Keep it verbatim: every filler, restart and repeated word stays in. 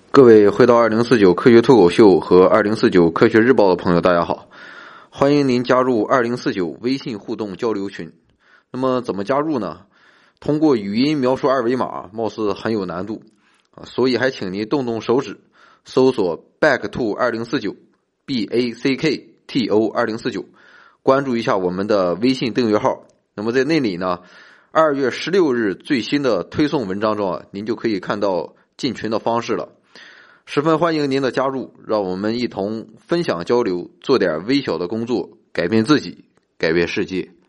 各位回到二零四九科学脱口秀和二零四九科学日报的朋友，大家好，欢迎您加入二零四九微信互动交流群。那么怎么加入呢？通过语音描述二维码貌似很有难度啊，所以还请您动动手指，搜索 back to 二零四九 B A C K T O 二零四九，关注一下我们的微信订阅号。那么在那里呢，二月十六日最新的推送文章中啊，您就可以看到进群的方式了。十分欢迎您的加入，让我们一同分享交流，做点微小的工作，改变自己，改变世界。